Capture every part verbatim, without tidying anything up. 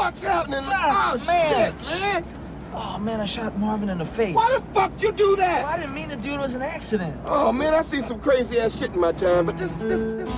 fuck's happening? Ah, oh, man. shit, man. Oh, man, I shot Marvin in the face. Why the fuck you do that? Well, I didn't mean to do it. It was an accident. Oh, man, I seen some crazy-ass shit in my time, but this, this, this...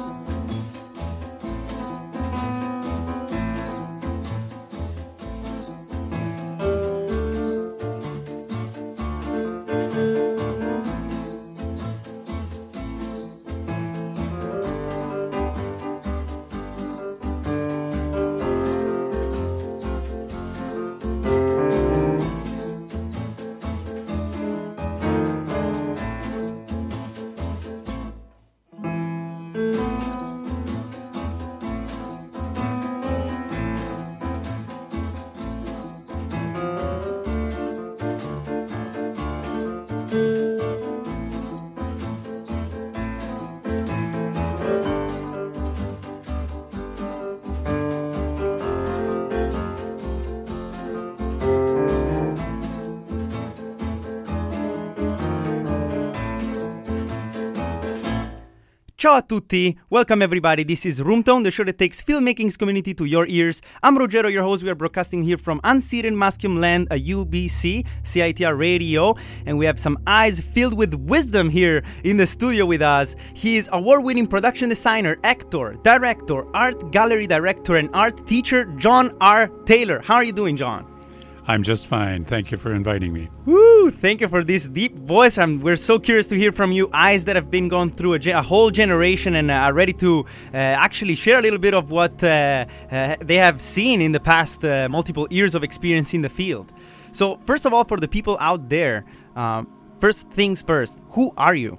Ciao a tutti! Welcome everybody, this is Roomtone, the show that takes filmmaking's community to your ears. I'm Ruggero, your host. We are broadcasting here from Unseen Masculine Land, a U B C, C I T R radio, and we have some eyes filled with wisdom here in the studio with us. He is award-winning production designer, actor, director, art gallery director, and art teacher, John R. Taylor. How are you doing, John? I'm just fine. Thank you for inviting me. Woo! Thank you for this deep voice. I'm, we're so curious to hear from you. Eyes that have been gone through a, ge- a whole generation and are ready to uh, actually share a little bit of what uh, uh, they have seen in the past uh, multiple years of experience in the field. So, first of all, for the people out there, um, first things first, who are you?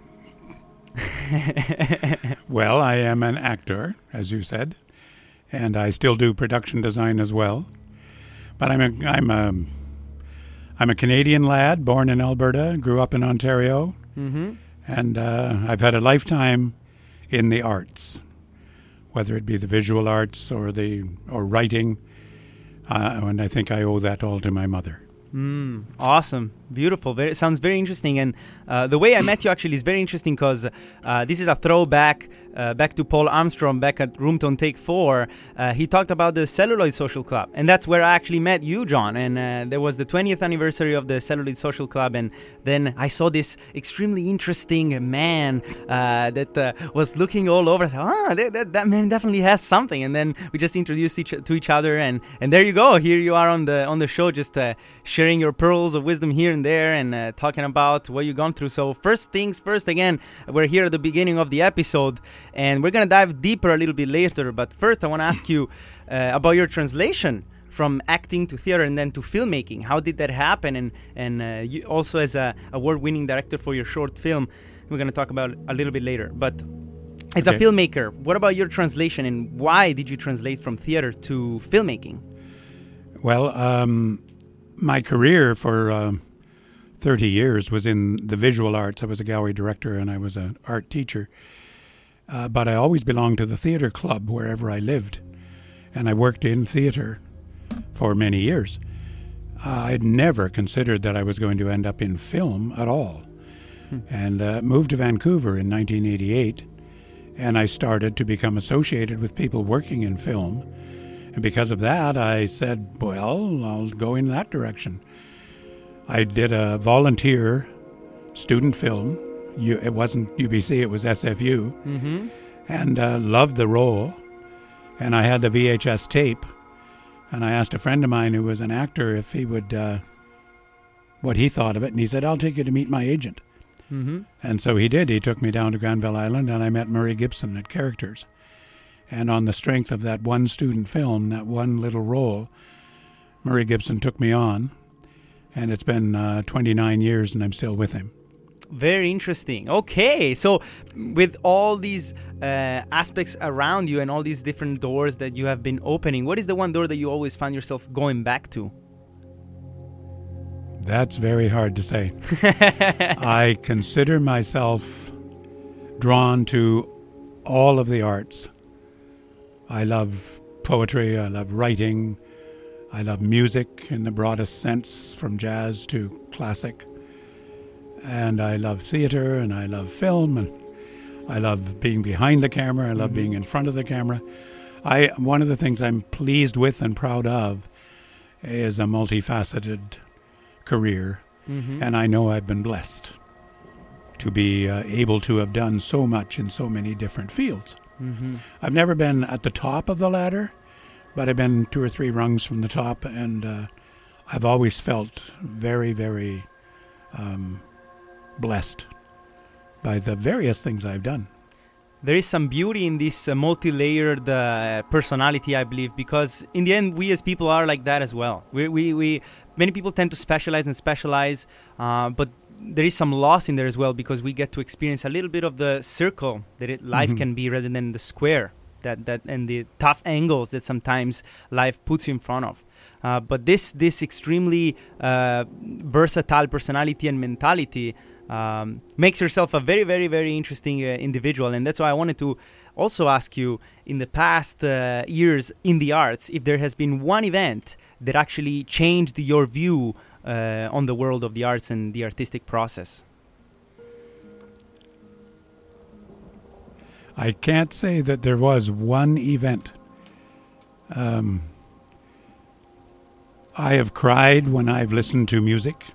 Well, I am an actor, as you said, and I still do production design as well. But I'm a I'm a I'm a Canadian lad, born in Alberta, grew up in Ontario, Mm-hmm. and uh, I've had a lifetime in the arts, whether it be the visual arts or the or writing, uh, and I think I owe that all to my mother. Mm, awesome. Beautiful. Very, sounds very interesting. And uh, the way I met you actually is very interesting because uh, this is a throwback uh, back to Paul Armstrong back at Roomtone Take four. Uh, he talked about the Celluloid Social Club. And that's where I actually met you, John. And uh, there was the twentieth anniversary of the Celluloid Social Club. And then I saw this extremely interesting man uh, that uh, was looking all over. I said, ah, that, that, that man definitely has something. And then we just introduced each, to each other. And, and there you go. Here you are on the on the show just uh, sharing your pearls of wisdom here and there and uh, talking about what you've gone through. So first things first, again, we're here at the beginning of the episode and we're going to dive deeper a little bit later. But first, I want to ask you uh, about your translation from acting to theater and then to filmmaking. How did that happen? And, and uh, you also as a award-winning director for your short film, we're going to talk about a little bit later. But as Okay. a filmmaker, what about your translation and why did you translate from theater to filmmaking? Well, um, my career for uh, thirty years was in the visual arts. I was a gallery director and I was an art teacher. Uh, but I always belonged to the theater club wherever I lived. And I worked in theater for many years. Uh, I'd never considered that I was going to end up in film at all. Hmm. And uh, moved to Vancouver in nineteen eighty-eight. And I started to become associated with people working in film. And because of that, I said, well, I'll go in that direction. I did a volunteer student film. You, it wasn't U B C, it was S F U. Mm-hmm. And uh, loved the role. And I had the V H S tape. And I asked a friend of mine who was an actor if he would, uh, what he thought of it. And he said, I'll take you to meet my agent. Mm-hmm. And so he did. He took me down to Granville Island and I met Murray Gibson at Characters. And on the strength of that one student film, that one little role, Murray Gibson took me on. And it's been uh, twenty-nine years and I'm still with him. Very interesting. Okay, so with all these uh, aspects around you and all these different doors that you have been opening, what is the one door that you always find yourself going back to? That's very hard to say. I consider myself drawn to all of the arts. I love poetry, I love writing, I love music in the broadest sense, from jazz to classic. And I love theater, and I love film, and I love being behind the camera, I love mm-hmm. being in front of the camera. I one of the things I'm pleased with and proud of is a multifaceted career, Mm-hmm. and I know I've been blessed to be uh, able to have done so much in so many different fields. Mm-hmm. I've never been at the top of the ladder, but I've been two or three rungs from the top, and uh, I've always felt very, very um, blessed by the various things I've done. There is some beauty in this uh, multi-layered uh, personality, I believe, because in the end, we as people are like that as well. We, we, we many people tend to specialize and specialize, uh, but there is some loss in there as well because we get to experience a little bit of the circle that it, life Mhm. can be rather than the square that that and the tough angles that sometimes life puts you in front of. Uh, but this this extremely uh, versatile personality and mentality um, makes yourself a very, very, very interesting uh, individual. And that's why I wanted to also ask you, in the past uh, years in the arts, if there has been one event that actually changed your view uh, on the world of the arts and the artistic process. I can't say that there was one event. Um, I have cried when I've listened to music.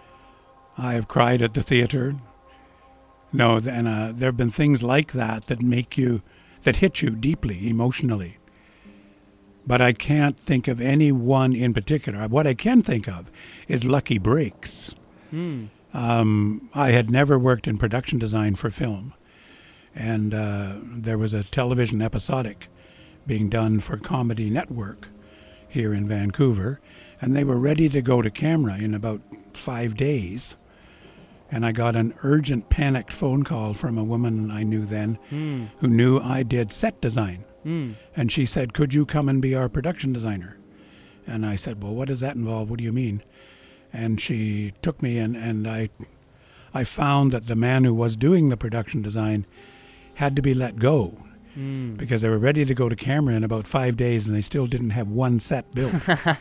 I have cried at the theater. No, and uh, there have been things like that that make you, that hit you deeply emotionally. But I can't think of any one in particular. What I can think of is lucky breaks. Mm. Um, I had never worked in production design for film. And uh, there was a television episodic being done for Comedy Network here in Vancouver. And they were ready to go to camera in about five days. And I got an urgent, panicked phone call from a woman I knew then Mm. who knew I did set design. Mm. And she said, could you come and be our production designer? And I said, well, what does that involve? What do you mean? And she took me in, and I, I found that the man who was doing the production design had to be let go Mm. because they were ready to go to camera in about five days and they still didn't have one set built.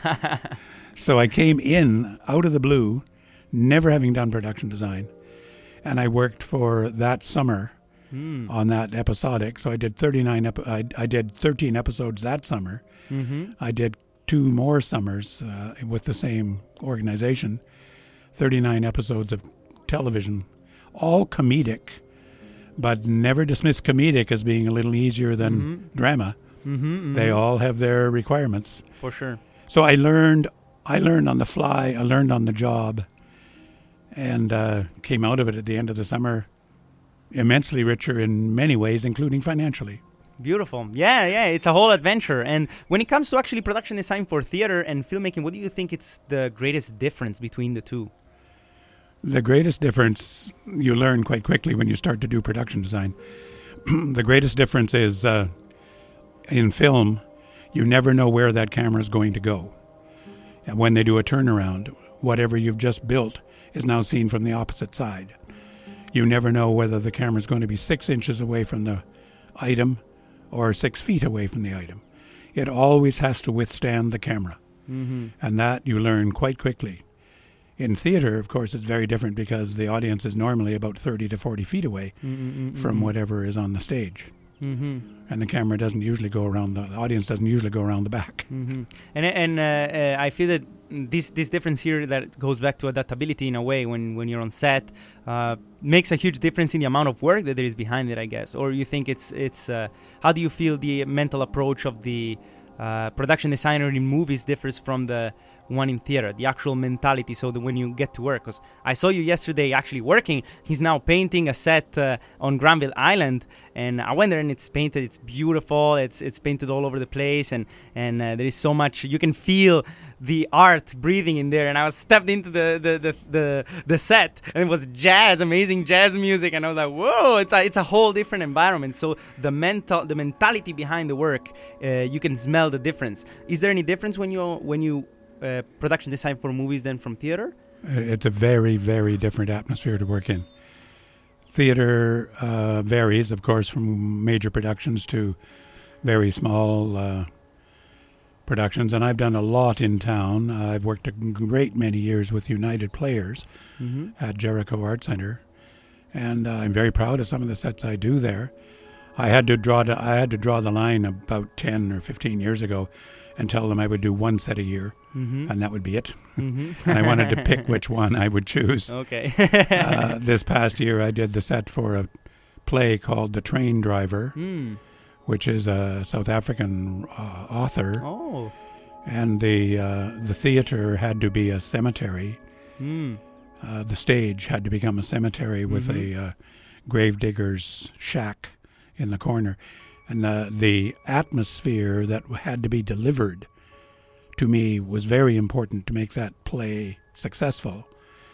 So I came in out of the blue, never having done production design, and I worked for that summer Mm. on that episodic. So I did thirty-nine. Epi- I, I did thirteen episodes that summer. Mm-hmm. I did two more summers uh, with the same organization, thirty-nine episodes of television, all comedic, but never dismiss comedic as being a little easier than Mhm. drama. Mm-hmm. They all have their requirements. For sure. So I learned, I learned on the fly, I learned on the job, and uh, came out of it at the end of the summer immensely richer in many ways, including financially. Beautiful. Yeah, yeah, it's a whole adventure. And when it comes to actually production design for theater and filmmaking, what do you think it's the greatest difference between the two? The greatest difference you learn quite quickly when you start to do production design. The greatest difference is uh, in film, you never know where that camera is going to go. And when they do a turnaround, whatever you've just built is now seen from the opposite side. You never know whether the camera is going to be six inches away from the item or six feet away from the item. It always has to withstand the camera. Mm-hmm. And that you learn quite quickly. In theater, of course, it's very different because the audience is normally about thirty to forty feet away Mm-hmm. from whatever is on the stage. Mm-hmm. And the camera doesn't usually go around, the, the audience doesn't usually go around the back. Mm-hmm. And and uh, uh, I feel that this this difference here that goes back to adaptability in a way when, when you're on set uh, makes a huge difference in the amount of work that there is behind it, I guess. Or you think it's it's uh, how do you feel the mental approach of the uh, production designer in movies differs from the one in theater, the actual mentality, so that when you get to work, because I saw you yesterday actually working. He's now painting a set uh, on Granville Island, and I went there and it's painted, it's beautiful, it's it's painted all over the place, and and uh, there is so much, you can feel the art breathing in there. And I was stepped into the the, the, the, the set, and it was jazz, amazing jazz music, and I was like, whoa, it's a, it's a whole different environment. So the mental the mentality behind the work, uh, you can smell the difference. Is there any difference when you when you Uh, production design for movies than from theater? Uh, It's a very, very different atmosphere to work in. Theater uh, varies, of course, from major productions to very small uh, productions. And I've done a lot in town. Uh, I've worked a great many years with United Players Mm-hmm. at Jericho Art Center. And uh, I'm very proud of some of the sets I do there. I had to draw the, I had to draw the line about ten or fifteen years ago and tell them I would do one set a year, Mm-hmm. and that would be it. Mm-hmm. And I wanted to pick which one I would choose. Okay. uh, this past year, I did the set for a play called The Train Driver, Mm. which is a South African uh, author, Oh. and the uh, the theater had to be a cemetery. Mm. Uh, the stage had to become a cemetery with Mhm. a uh, gravedigger's shack in the corner. And the, the atmosphere that had to be delivered to me was very important to make that play successful.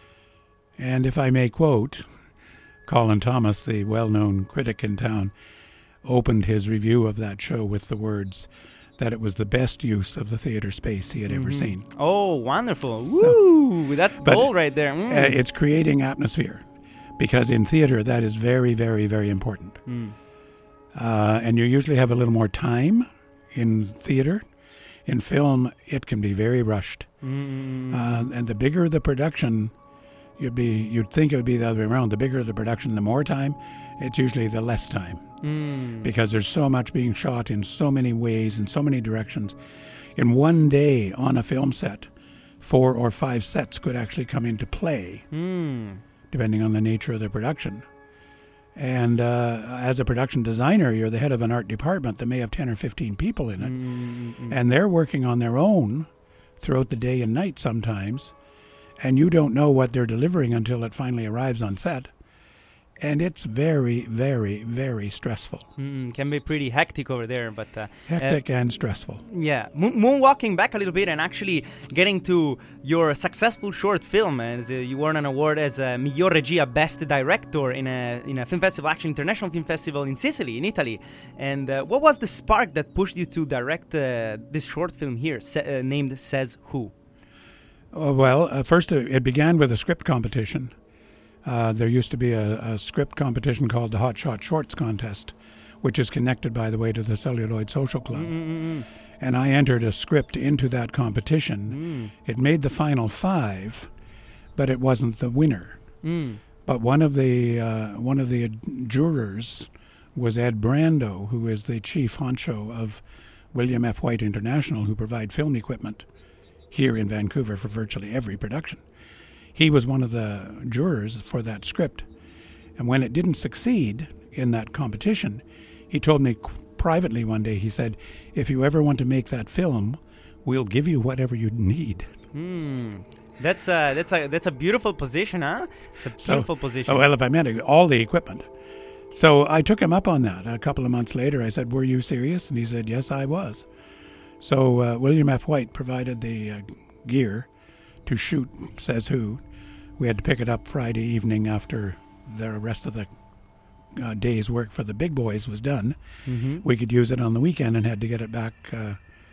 And if I may quote, Colin Thomas, the well-known critic in town, opened his review of that show with the words that it was the best use of the theater space he had ever Mhm. seen. Oh, wonderful. Woo! That's But, gold right there. Mm. Uh, it's creating atmosphere, because in theater that is very, very, very important. Mm. Uh, and you usually have a little more time in theater. In film, it can be very rushed. Mm. Uh, and the bigger the production, you'd be you'd think it would be the other way around. The bigger the production, the more time. It's usually the less time, Mm. because there's so much being shot in so many ways, in so many directions. In one day on a film set, four or five sets could actually come into play, Mm. depending on the nature of the production. And uh, as a production designer, you're the head of an art department that may have ten or fifteen people in it. Mm. And they're working on their own throughout the day and night sometimes. And you don't know what they're delivering until it finally arrives on set. And it's very, very, very stressful. Mm. Can be pretty hectic over there, but uh, Hectic and stressful. yeah, Mo- moonwalking back a little bit and actually getting to your successful short film, as uh, you won an award as a Miglior Regia Best Director in a in a film festival, actually International Film Festival in Sicily, in Italy. And uh, what was the spark that pushed you to direct uh, this short film here, sa- uh, named Says Who? Uh, well, uh, first uh, it began with a script competition. Uh, there used to be a, a script competition called the Hot Shot Shorts Contest, which is connected, by the way, to the Celluloid Social Club. Mm-mm-mm. And I entered a script into that competition. Mm. It made the final five, but it wasn't the winner. Mm. But one of the uh, one of the jurors was Ed Brando, who is the chief honcho of William F. White International, who provide film equipment here in Vancouver for virtually every production. He was one of the jurors for that script. And when it didn't succeed in that competition, he told me qu- privately one day, he said, if you ever want to make that film, we'll give you whatever you need. Mm. That's a that's a that's a beautiful position, huh? It's a So- beautiful position. Oh, well, if I meant it, all the equipment. So I took him up on that. A couple of months later, I said, were you serious? And he said, yes, I was. So uh, William F. White provided the uh, gear to shoot Says Who. We had to pick it up Friday evening after the rest of the uh, day's work for the big boys was done. Mm-hmm. We could use it on the weekend and had to get it back uh,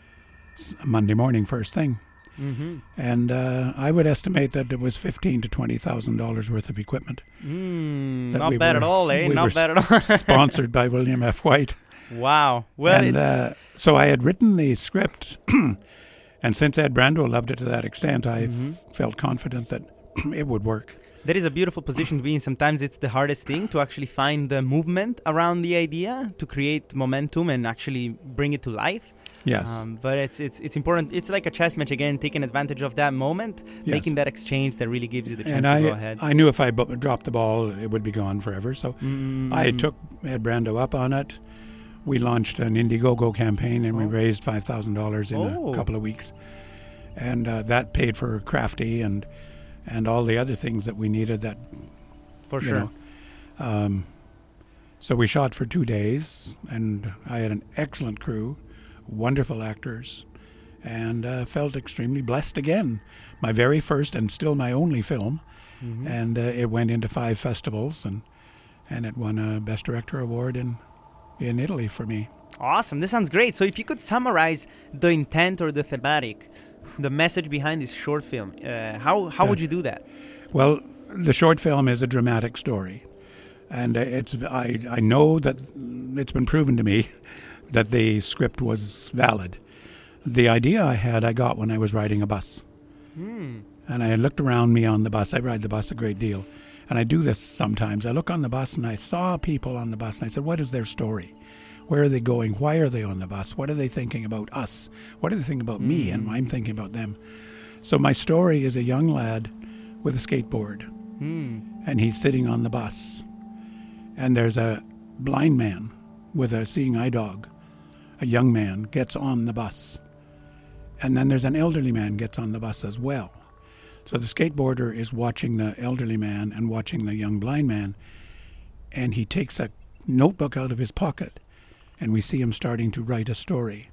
s- Monday morning first thing. Mm-hmm. And uh, I would estimate that it was fifteen to twenty thousand dollars worth of equipment. Mm, that not we bad were- at all, eh? we Not were bad at all. sponsored by William F. White. Wow. Well, and it's uh, so I had written the script, and since Ed Brando loved it to that extent, I Mhm. felt confident that it would work. that is a beautiful position to be in. Sometimes it's the hardest thing to actually find the movement around the idea, to create momentum and actually bring it to life. Yes. Um, but it's it's it's important. It's like a chess match again, taking advantage of that moment, Yes. making that exchange that really gives you the chance and to I, go ahead. I knew if I bu- dropped the ball, it would be gone forever. So Mm. I took Ed Brando up on it. We launched an Indiegogo campaign, and we Oh. raised five thousand dollars in Oh. a couple of weeks. And uh, that paid for Crafty and and all the other things that we needed that for you sure. know. Um, so we shot for two days, and I had an excellent crew, wonderful actors, and uh, felt extremely blessed again. My very first and still my only film, Mhm. and uh, it went into five festivals, and and it won a Best Director award in in Italy for me. Awesome. This sounds great. So if you could summarize the intent or the thematic, the message behind this short film, uh, how how Yeah. would you do that? Well, the short film is a dramatic story, and uh, it's I I know that it's been proven to me that the script was valid. The idea I had, I got when I was riding a bus, Hmm. and I looked around me on the bus. I ride the bus a great deal, And I do this sometimes. I look on the bus and I saw people on the bus and I said, what is their story? Where are they going? Why are they on the bus? What are they thinking about us? What are they thinking about mm. me? And I'm thinking about them. So my story is a young lad with a skateboard. Mm. And he's sitting on the bus. And there's a blind man with a seeing eye dog. A young man gets on the bus. And then there's an elderly man gets on the bus as well. So the skateboarder is watching the elderly man and watching the young blind man. And he takes a notebook out of his pocket. And we see him starting to write a story.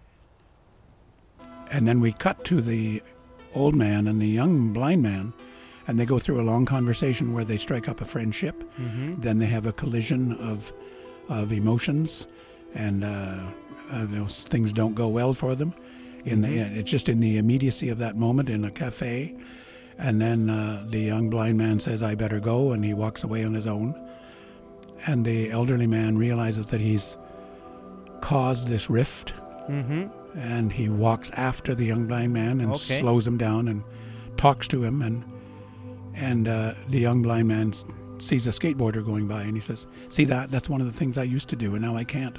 And then we cut to the old man and the young blind man. And they go through a long conversation where they strike up a friendship. Mm-hmm. Then they have a collision of of emotions. And uh, uh, those things don't go well for them. In the, it's just in the immediacy of that moment in a cafe. And then uh, the young blind man says, I better go, and he walks away on his own. And the elderly man realizes that he's caused this rift. Mm-hmm. And he walks after the young blind man and okay. slows him down and talks to him. And and uh, the young blind man sees a skateboarder going by, and he says, see that? That's one of the things I used to do, and now I can't.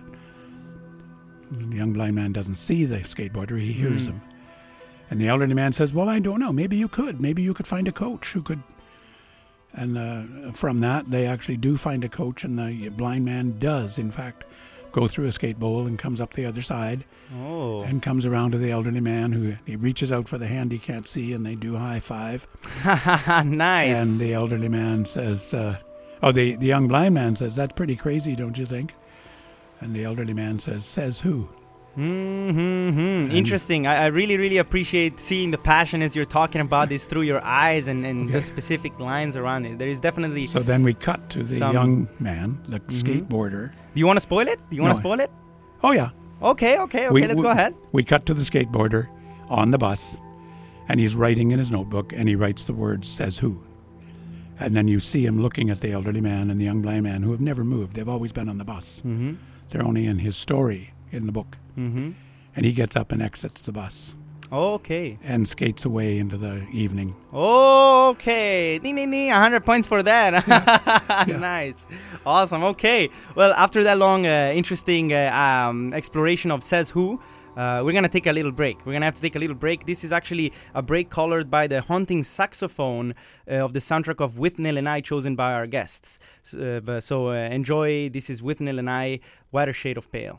The young blind man doesn't see the skateboarder, he hears mm. him. And the elderly man says, well, I don't know, maybe you could. Maybe you could find a coach who could. And uh, from that, they actually do find a coach, and the blind man does, in fact, go through a skate bowl and comes up the other side. Oh. And comes around to the elderly man, who he reaches out for the hand he can't see, and they do a high five. Nice. And the elderly man says, uh, oh, the, the young blind man says, that's pretty crazy, don't you think? And the elderly man says, says who? Mm-hmm. Interesting. I, I really, really appreciate seeing the passion as you're talking about this through your eyes and, and okay. the specific lines around it. There is definitely... So then we cut to the some... young man, the mm-hmm. skateboarder. Do you want to spoil it? Do you want no. to spoil it? Oh, yeah. Okay, okay, okay. We, let's we, go ahead. We cut to the skateboarder on the bus, and he's writing in his notebook, and he writes the words, says who. And then you see him looking at the elderly man and the young blind man, who have never moved. They've always been on the bus. Mm-hmm. They're only in his story in the book. Mm-hmm. And he gets up and exits the bus. Okay. And skates away into the evening. Okay. Ding, ding, ding. one hundred points for that. Yeah. Yeah. Nice. Awesome. Okay. Well, after that long, uh, interesting uh, um, exploration of Says Who, uh, we're going to take a little break. We're going to have to take a little break. This is actually a break colored by the haunting saxophone uh, of the soundtrack of With Nell and I, chosen by our guests. So, uh, so uh, enjoy. This is With Nell and I, Whiter Shade of Pale.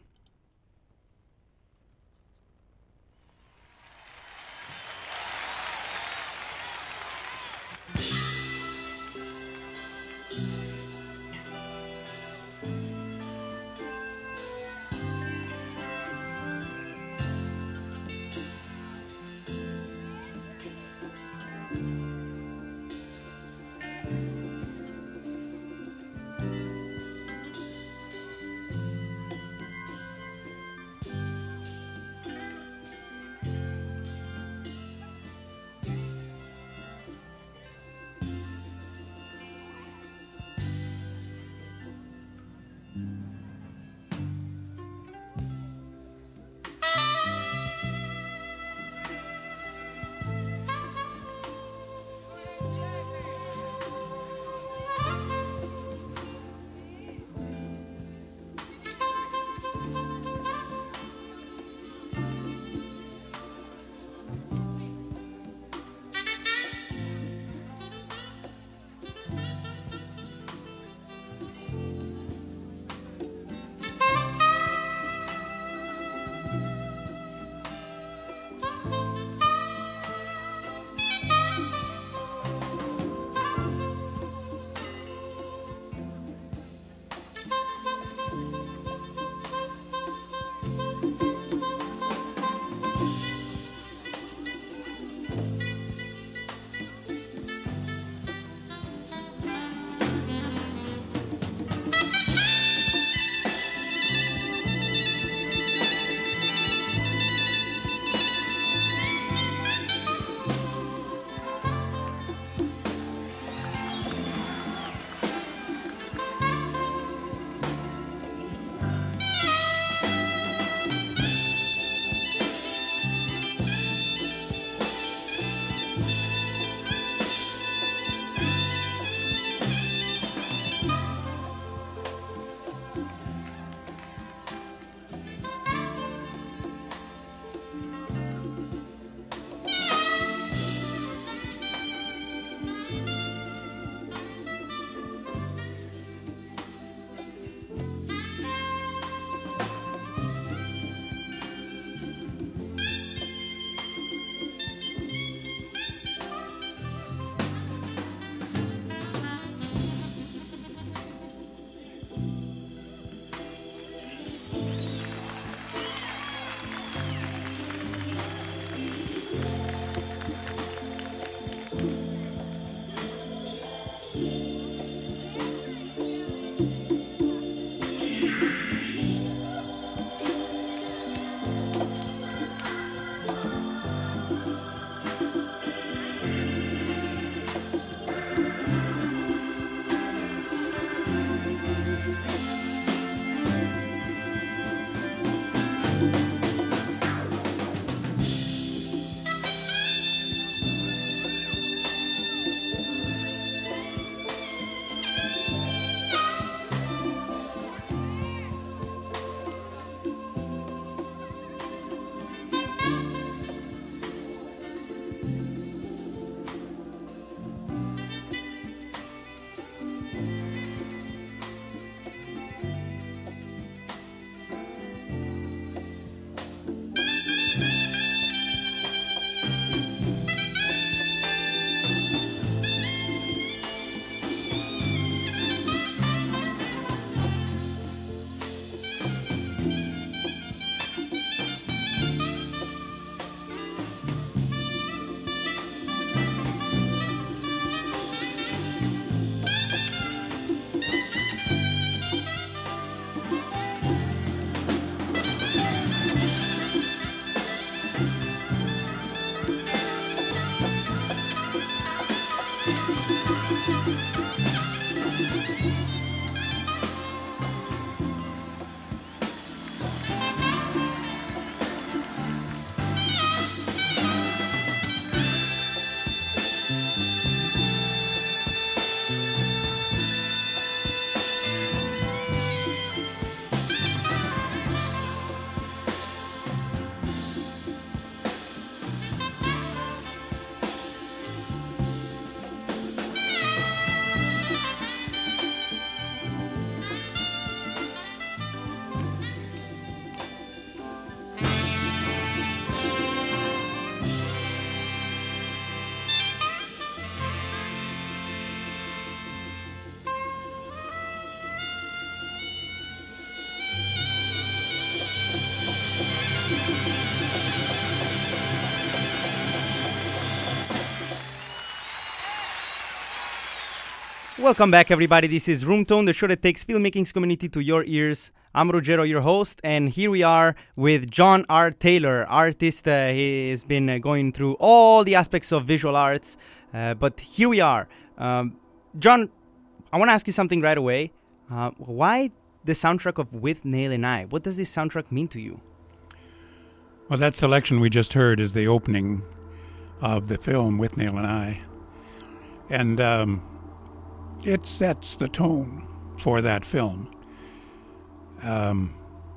Welcome back, everybody. This is Room Tone, the show that takes filmmaking's community to your ears. I'm Ruggero, your host, and here we are with John R. Taylor, artist. Uh, he has been uh, going through all the aspects of visual arts, uh, but here we are. Um, John, I want to ask you something right away. Uh, why the soundtrack of Withnail and I? What does this soundtrack mean to you? Well, that selection we just heard is the opening of the film Withnail and I. And um, it sets the tone for that film. Um,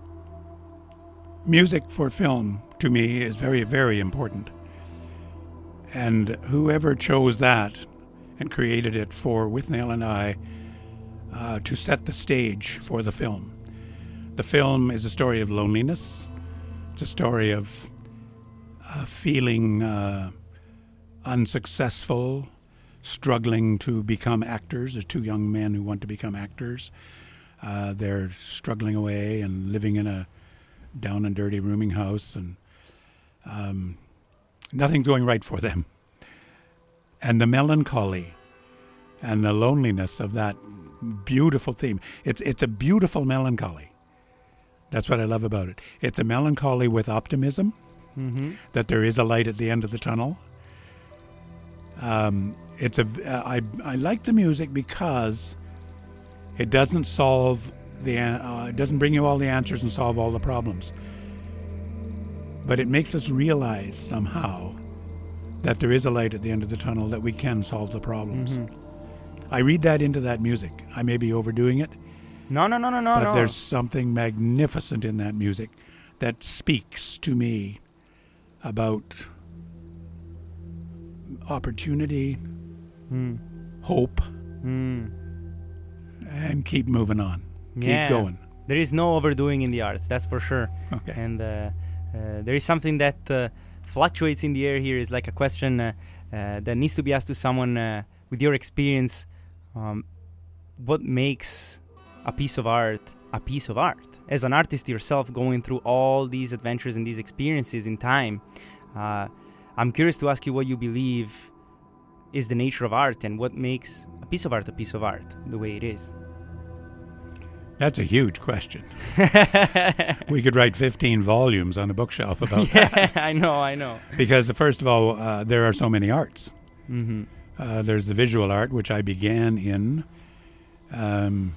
music for film, to me, is very, very important. And whoever chose that and created it for Withnail and I uh, to set the stage for the film. The film is a story of loneliness. It's a story of uh, feeling uh, unsuccessful, struggling to become actors. There's two young men who want to become actors. Uh, they're struggling away and living in a down and dirty rooming house, and um, nothing's going right for them. And the melancholy and the loneliness of that beautiful theme. It's it's a beautiful melancholy. That's what I love about it. It's a melancholy with optimism, mm-hmm. that there is a light at the end of the tunnel. Um, it's a. Uh, I I like the music because it doesn't solve the. Uh, it doesn't bring you all the answers and solve all the problems. But it makes us realize somehow that there is a light at the end of the tunnel, that we can solve the problems. Mm-hmm. I read that into that music. I may be overdoing it. No, no, no, no, no. But no. there's something magnificent in that music that speaks to me about opportunity, mm. hope, mm. and keep moving on. Yeah. Keep going. There is no overdoing in the arts, that's for sure. Okay. And uh, uh, there is something that uh, fluctuates in the air here. Is like a question uh, uh, that needs to be asked to someone uh, with your experience. Um, what makes a piece of art a piece of art? As an artist yourself, going through all these adventures and these experiences in time, uh, I'm curious to ask you what you believe is the nature of art and what makes a piece of art a piece of art the way it is. That's a huge question. We could write fifteen volumes on a bookshelf about yeah, that. I know, I know. Because, first of all, uh, there are so many arts. Mm-hmm. Uh, there's the visual art, which I began in. Um,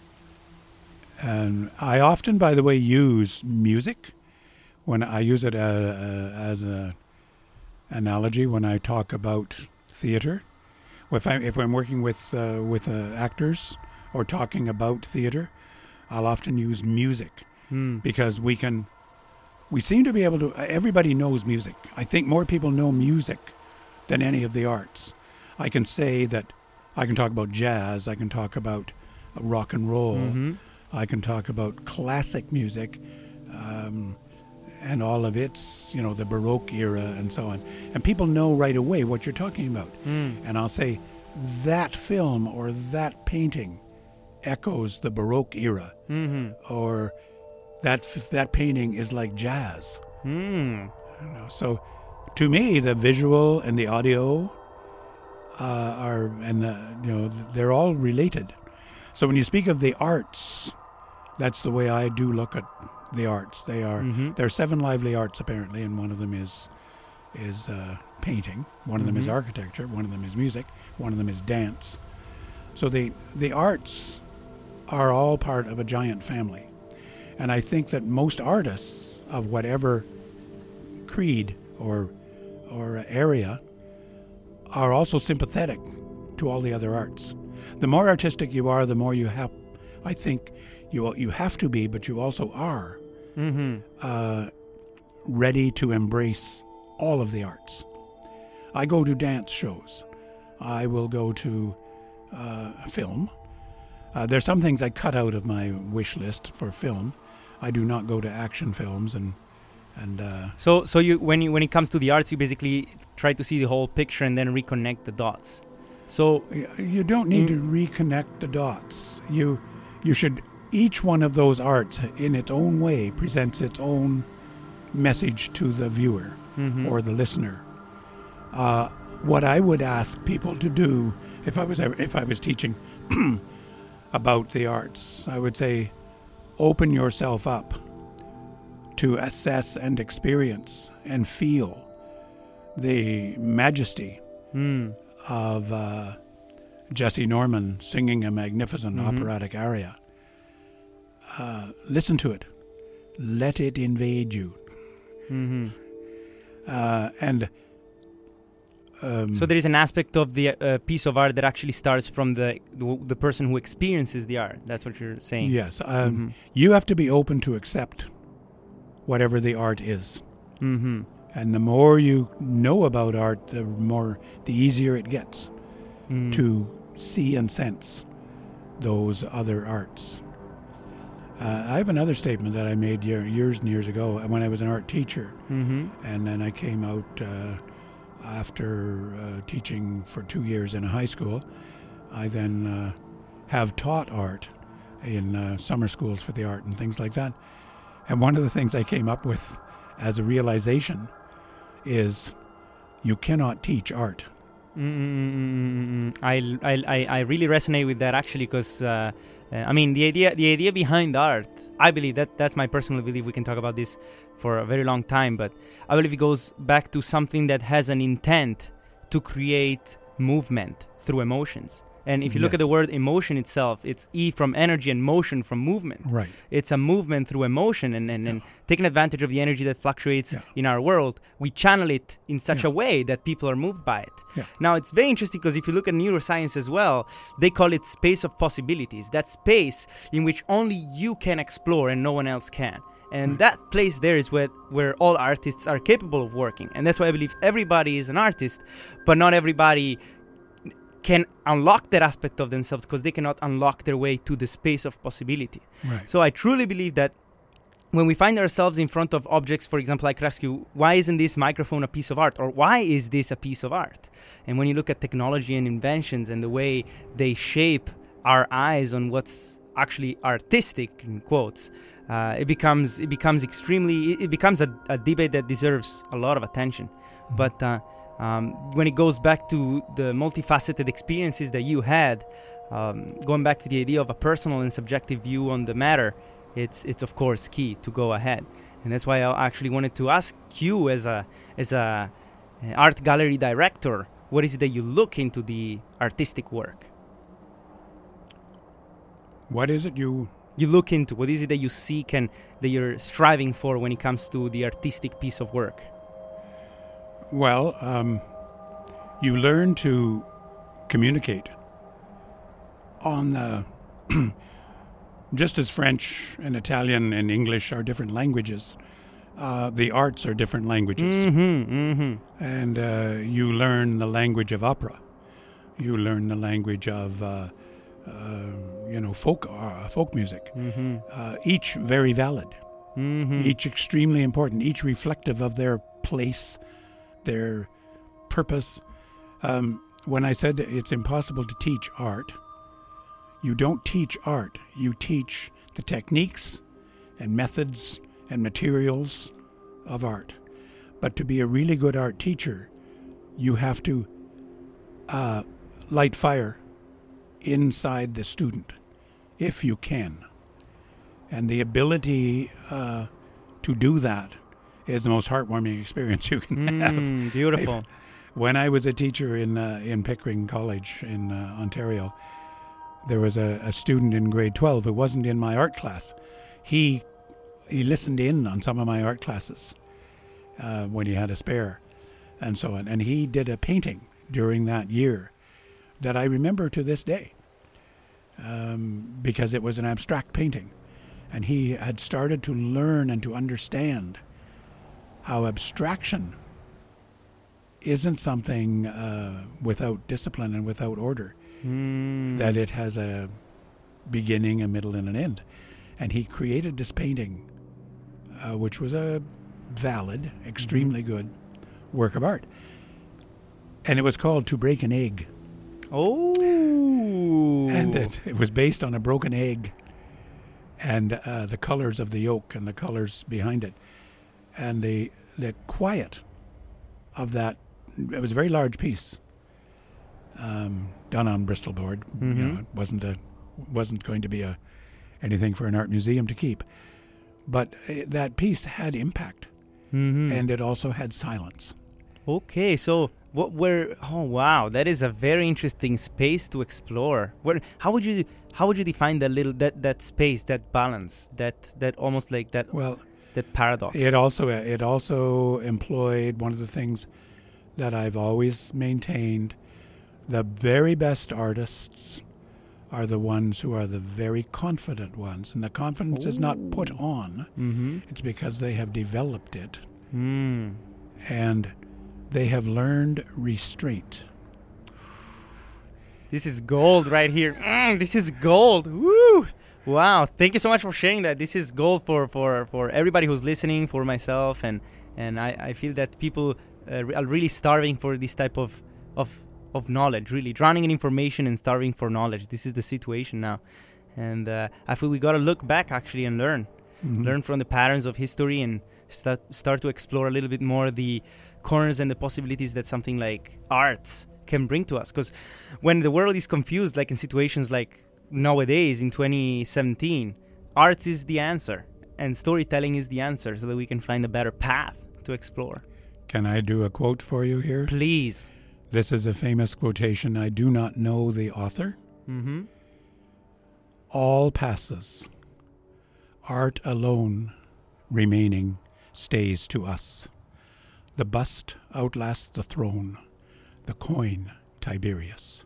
and I often, by the way, use music when I use it uh, uh, as an analogy when I talk about theater. If, I, if I'm working with uh, with uh, actors or talking about theater, I'll often use music mm. because we can. We seem to be able to. Everybody knows music. I think more people know music than any of the arts. I can say that I can talk about jazz. I can talk about rock and roll. Mm-hmm. I can talk about classic music, um, and all of its, you know, the Baroque era and so on. And people know right away what you're talking about. Mm. And I'll say, that film or that painting echoes the Baroque era. Mm-hmm. Or that that painting is like jazz. Mm. I don't know. So to me, the visual and the audio uh, are, and uh, you know, they're all related. So when you speak of the arts, That's the way I do look at the arts. They are Mhm. there are seven lively arts apparently, and one of them is is uh, painting. One of them is Mhm. architecture. One of them is music. One of them is dance. So the the arts are all part of a giant family, and I think that most artists of whatever creed or or area are also sympathetic to all the other arts. The more artistic you are, the more you have. I think you you have to be, but you also are Mm-hmm. uh, ready to embrace all of the arts. I go to dance shows. I will go to uh, film. Uh, there's some things I cut out of my wish list for film. I do not go to action films and and. Uh, So, so you when you when it comes to the arts, you basically try to see the whole picture and then reconnect the dots. So, Y- You don't need to reconnect the dots. You, you should. Each one of those arts, in its own way, presents its own message to the viewer Mhm. or the listener. Uh, what I would ask people to do, if I was if I was teaching about the arts, I would say, open yourself up to assess and experience and feel the majesty mm, of uh, Jesse Norman singing a magnificent Mhm. operatic aria. Uh, listen to it. Let it invade you. hmm Uh, and um, so there is an aspect of the uh, piece of art that actually starts from the, the the person who experiences the art. That's what you're saying. yes, um, Mhm. you have to be open to accept whatever the art is. Mm-hmm. And the more you know about art, the more, the easier it gets Mm. to see and sense those other arts. Uh, I have another statement that I made year, years and years ago when I was an art teacher, Mm-hmm. and then I came out uh, after uh, teaching for two years in a high school. I then uh, have taught art in uh, summer schools for the art and things like that. And one of the things I came up with as a realization is you cannot teach art. Mm-mm-mm-mm-mm. I, I, I, I really resonate with that actually because uh, uh, I mean the idea the idea behind art, I believe that that's my personal belief. We can talk about this for a very long time, but I believe it goes back to something that has an intent to create movement through emotions. And if you look at the Yes. word emotion itself, it's E from energy and motion from movement. Right. It's a movement through emotion, and, and, and taking advantage of the energy that fluctuates Yeah. in our world, we channel it in such Yeah. a way that people are moved by it. Yeah. Now, it's very interesting because if you look at neuroscience as well, they call it space of possibilities. That space in which only you can explore and no one else can. And Right. that place there is where, where all artists are capable of working. And that's why I believe everybody is an artist, but not everybody can unlock that aspect of themselves because they cannot unlock their way to the space of possibility. Right. So I truly believe that when we find ourselves in front of objects, for example, I could ask you, why isn't this microphone a piece of art? Or why is this a piece of art? And when you look at technology and inventions and the way they shape our eyes on what's actually artistic, in quotes, uh, it becomes it becomes extremely, it, it becomes a, a debate that deserves a lot of attention. Mm-hmm. But uh, um, when it goes back to the multifaceted experiences that you had, um, going back to the idea of a personal and subjective view on the matter, it's it's of course key to go ahead, and that's why I actually wanted to ask you as a as a uh, art gallery director, what is it that you look into the artistic work? What is it you... You look into what is it that you seek and that you're striving for when it comes to the artistic piece of work? Well, um, you learn to communicate on the... just as French and Italian and English are different languages, uh, the arts are different languages. Mm-hmm, mm-hmm. And uh, you learn the language of opera. You learn the language of, uh, uh, you know, folk uh, folk music. Mm-hmm. Uh, each very valid. Mm-hmm. Each extremely important. Each reflective of their place, their purpose. Um, when I said it's impossible to teach art, you don't teach art. You teach the techniques and methods and materials of art. But to be a really good art teacher, you have to uh, light fire inside the student, if you can. And the ability uh, to do that is the most heartwarming experience you can have. Mm, beautiful. If- when I was a teacher in uh, in Pickering College in uh, Ontario, there was a, a student in grade twelve who wasn't in my art class. He he listened in on some of my art classes uh, when he had a spare, and so on. And he did a painting during that year that I remember to this day um, because it was an abstract painting. And he had started to learn and to understand how abstraction isn't something uh, without discipline and without order, Mm. that it has a beginning, a middle, and an end. And he created this painting, uh, which was a valid, extremely Mm-hmm. good work of art. And it was called To Break an Egg. Oh. And it, it was based on a broken egg and uh, the colors of the yolk and the colors behind it. And the the quiet of that, it was a very large piece, um, done on Bristol board. Mm-hmm. You know, it wasn't a wasn't going to be a anything for an art museum to keep. But uh, that piece had impact, Mm-hmm. and it also had silence. Okay, so what were oh wow, that is a very interesting space to explore. Where how would you how would you define that little that, that space, that balance, that that almost like that Well, that paradox? It also it also employed one of the things that I've always maintained: the very best artists are the ones who are the very confident ones, and the confidence is not put on; Mm-hmm. it's because they have developed it Mm. and they have learned restraint. This is gold right here. Mm, this is gold. Woo! Wow. Thank you so much for sharing that. This is gold for, for, for everybody who's listening, for myself, and and I, I feel that people uh, re- are really starving for this type of, of of knowledge, really drowning in information and starving for knowledge. This is the situation now. And uh, I feel we got to look back actually and learn. Mhm. Learn from the patterns of history and start start to explore a little bit more the corners and the possibilities that something like arts can bring to us. Because when the world is confused, like in situations like nowadays in twenty seventeen, arts is the answer and storytelling is the answer, so that we can find a better path to explore. Can I do a quote for you here? Please. This is a famous quotation. I do not know the author. Mm-hmm. All passes. Art alone remaining stays to us. The bust outlasts the throne, the coin Tiberius.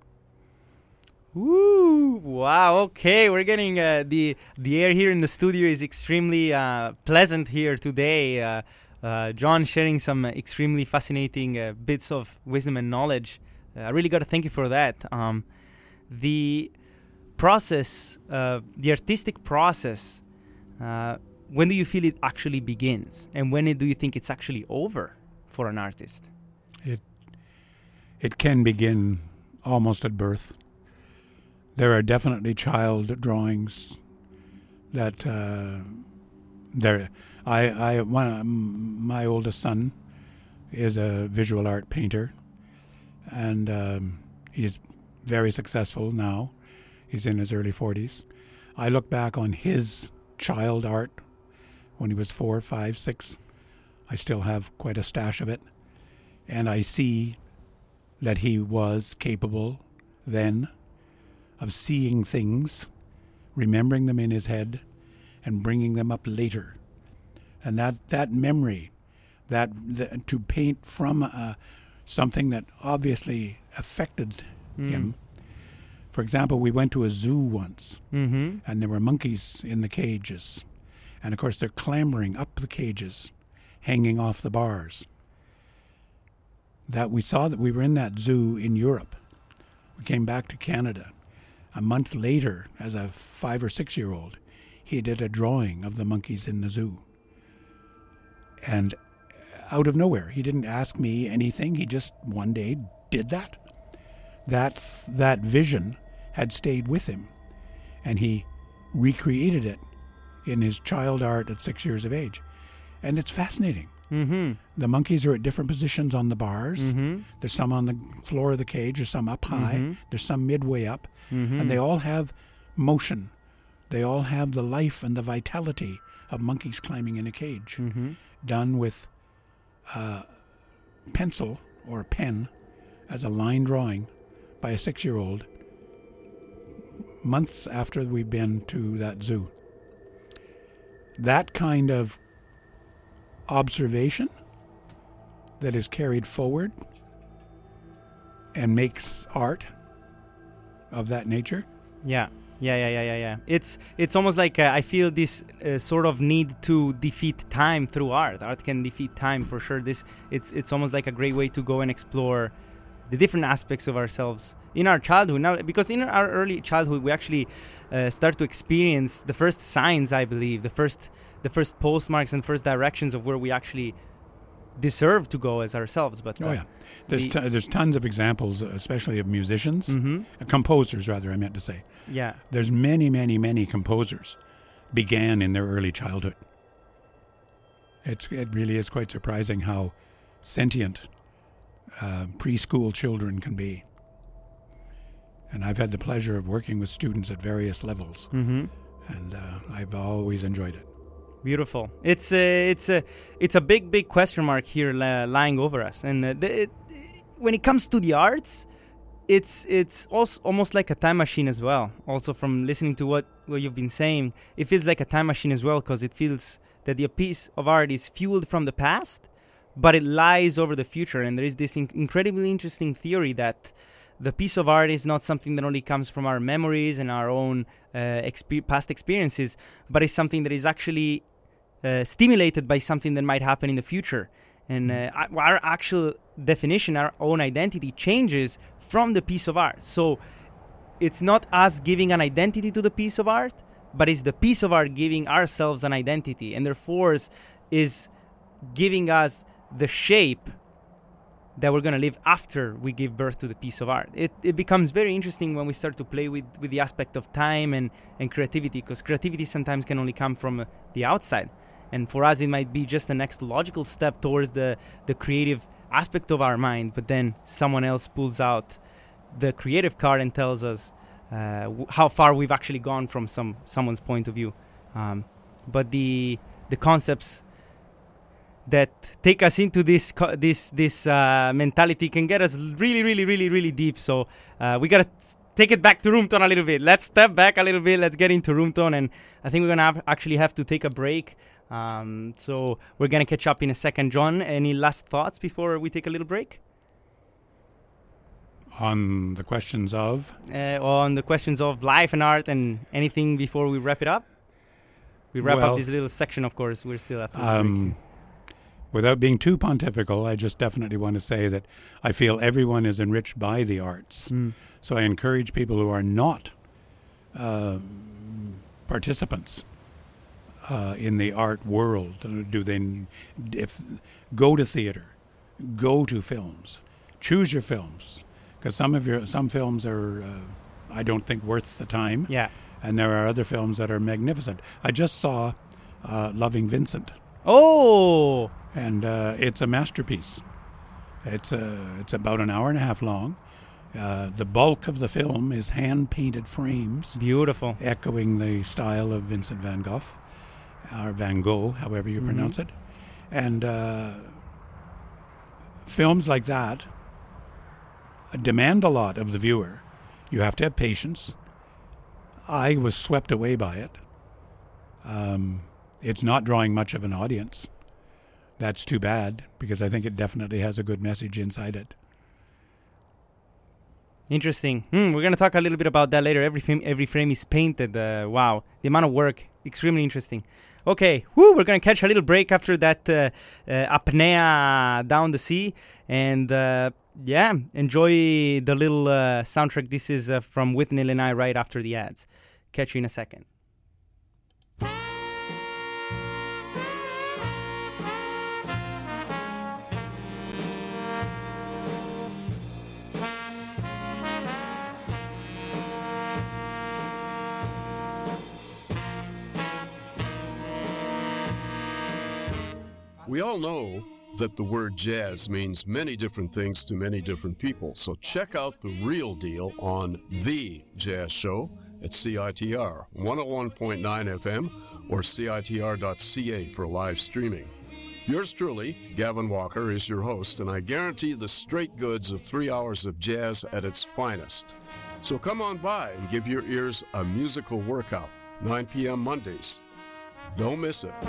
Woo! Wow. Okay, we're getting uh, the the air here in the studio is extremely uh, pleasant here today. Uh, uh, John sharing some extremely fascinating uh, bits of wisdom and knowledge. Uh, I really got to thank you for that. Um, the process, uh, the artistic process. Uh, when do you feel it actually begins, and when it, do you think it's actually over for an artist? It it can begin almost at birth. There are definitely child drawings that uh, there. I I one um, my oldest son is a visual art painter, and um, he's very successful now. He's in his early forties. I look back on his child art when he was four, five, six. I still have quite a stash of it, and I see that he was capable then of seeing things, remembering them in his head, and bringing them up later. And that, that memory, that, that to paint from uh, something that obviously affected Mm. him. For example, we went to a zoo once, Mm-hmm. and there were monkeys in the cages. And of course, they're clambering up the cages, hanging off the bars. That we saw that we were in that zoo in Europe. We came back to Canada. A month later, as a five or six year old, he did a drawing of the monkeys in the zoo. And out of nowhere, he didn't ask me anything. He just one day did that. That that vision had stayed with him, and he recreated it in his child art at six years of age. And it's fascinating. Mm-hmm. The monkeys are at different positions on the bars. Mm-hmm. There's some on the floor of the cage, there's some up high, Mhm. there's some midway up, Mm-hmm. and they all have motion they all have the life and the vitality of monkeys climbing in a cage, Mm-hmm. done with uh, pencil or pen as a line drawing by a six-year-old months after we've been to that zoo. That kind of observation that is carried forward and makes art of that nature. Yeah, yeah, yeah, yeah, yeah, yeah. It's it's almost like uh, I feel this uh, sort of need to defeat time through art. Art can defeat time for sure. This it's it's almost like a great way to go and explore the different aspects of ourselves in our childhood now, because in our early childhood we actually uh, start to experience the first signs, I believe, the first the first postmarks and first directions of where we actually deserve to go as ourselves. But uh, oh yeah, there's the, t- there's tons of examples, especially of musicians, mm-hmm. uh, composers rather. I meant to say. Yeah, There's many, many, many composers began in their early childhood. It's it really is quite surprising how sentient uh, preschool children can be. And I've had the pleasure of working with students at various levels, mm-hmm. and uh, I've always enjoyed it. Beautiful. It's a it's a it's a big big question mark here uh, lying over us. And uh, the, it, when it comes to the arts, it's it's also almost like a time machine as well. Also, from listening to what, what you've been saying, it feels like a time machine as well, because it feels that the piece of art is fueled from the past, but it lies over the future. And there is this in- incredibly interesting theory that the piece of art is not something that only comes from our memories and our own uh, exp- past experiences, but is something that is actually uh, stimulated by something that might happen in the future. And uh, our actual definition, our own identity changes from the piece of art. So it's not us giving an identity to the piece of art, but it's the piece of art giving ourselves an identity, and therefore is giving us the shape that we're going to live after we give birth to the piece of art. It it becomes very interesting when we start to play with, with the aspect of time and, and creativity, because creativity sometimes can only come from uh, the outside. And for us, it might be just the next logical step towards the, the creative aspect of our mind, but then someone else pulls out the creative card and tells us uh, w- how far we've actually gone from some someone's point of view. Um, but the the concepts that take us into this co- this this uh, mentality can get us really, really, really, really deep. So uh, we gotta t- take it back to room tone a little bit. Let's step back a little bit. Let's get into room tone, and I think we're gonna have actually have to take a break. Um, so we're gonna catch up in a second. John, any last thoughts before we take a little break? On the questions of? Uh, on the questions of life and art and anything before we wrap it up? We wrap Well, up this little section, of course. We're still after the Um, without being too pontifical, I just definitely want to say that I feel everyone is enriched by the arts. break. Mm. So I encourage people who are not uh, participants uh, in the art world, uh, do they if go to theater, go to films, choose your films, because some of your some films are uh, I don't think worth the time, Yeah. and there are other films that are magnificent. I just saw uh, Loving Vincent, Oh! and uh, it's a masterpiece. It's a, it's about an hour and a half long. Uh, the bulk of the film is hand-painted frames, Beautiful. echoing the style of Vincent van Gogh, or Van Gogh, however you Mhm. pronounce it. And uh, films like that demand a lot of the viewer. You have to have patience. I was swept away by it. Um, it's not drawing much of an audience. That's too bad, because I think it definitely has a good message inside it. Interesting. Hmm, we're going to talk a little bit about that later. Every frame, every frame is painted. Uh, wow. The amount of work, extremely interesting. Okay, whoo, we're going to catch a little break after that uh, uh, apnea down the sea. And uh, yeah, enjoy the little uh, soundtrack. This is uh, from Whitney and I right after the ads. Catch you in a second. We all know that the word jazz means many different things to many different people. So check out The Real Deal on The Jazz Show at C I T R one oh one point nine F M or C I T R dot C A for live streaming. Yours truly, Gavin Walker, is your host, and I guarantee the straight goods of three hours of jazz at its finest. So come on by and give your ears a musical workout, nine p.m. Mondays. Don't miss it.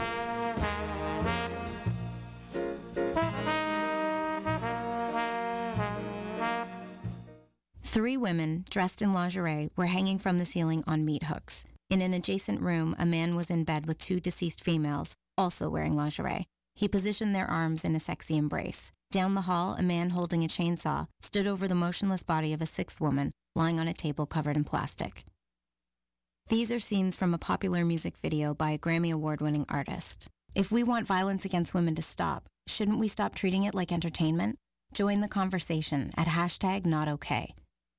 Three women, dressed in lingerie, were hanging from the ceiling on meat hooks. In an adjacent room, a man was in bed with two deceased females, also wearing lingerie. He positioned their arms in a sexy embrace. Down the hall, a man holding a chainsaw stood over the motionless body of a sixth woman, lying on a table covered in plastic. These are scenes from a popular music video by a Grammy Award-winning artist. If we want violence against women to stop, shouldn't we stop treating it like entertainment? Join the conversation at hashtag not okay.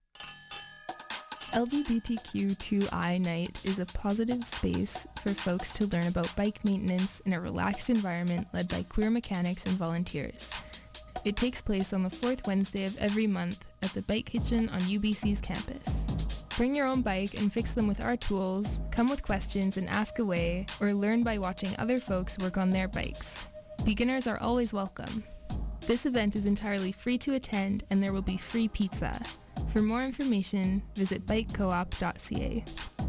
L G B T Q two I Night is a positive space for folks to learn about bike maintenance in a relaxed environment led by queer mechanics and volunteers. It takes place on the fourth Wednesday of every month at the Bike Kitchen on U B C's campus. Bring your own bike and fix them with our tools, come with questions and ask away, or learn by watching other folks work on their bikes. Beginners are always welcome. This event is entirely free to attend and there will be free pizza. For more information, visit bike coop dot c a.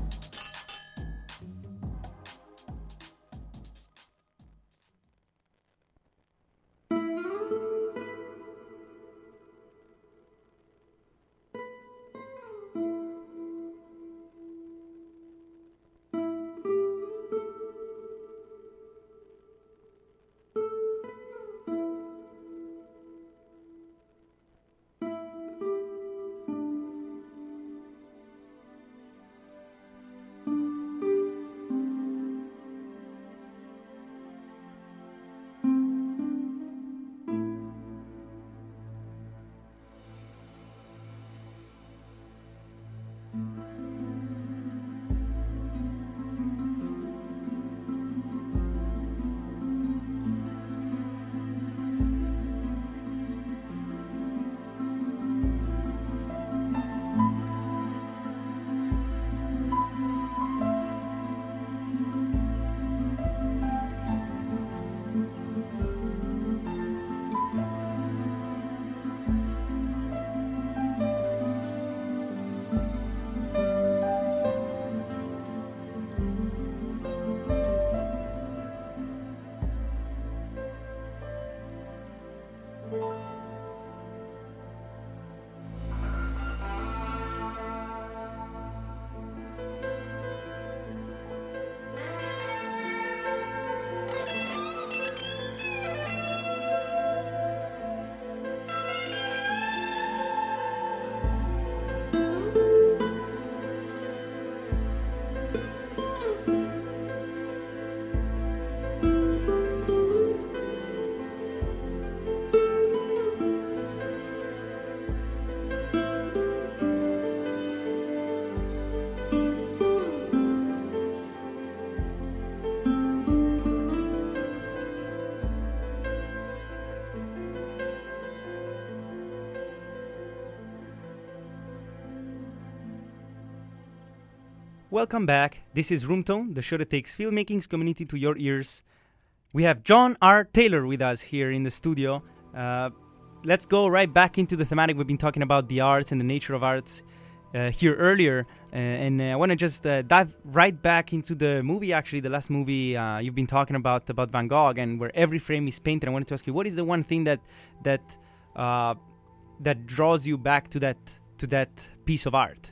Welcome back. This is Roomtone, the show that takes filmmaking's community to your ears. We have John R. Taylor with us here in the studio. Uh, let's go right back into the thematic. We've been talking about the arts and the nature of arts uh, here earlier. Uh, and uh, I want to just uh, dive right back into the movie, actually, the last movie uh, you've been talking about, about Van Gogh, and where every frame is painted. I wanted to ask you, what is the one thing that that uh, that draws you back to that to that piece of art?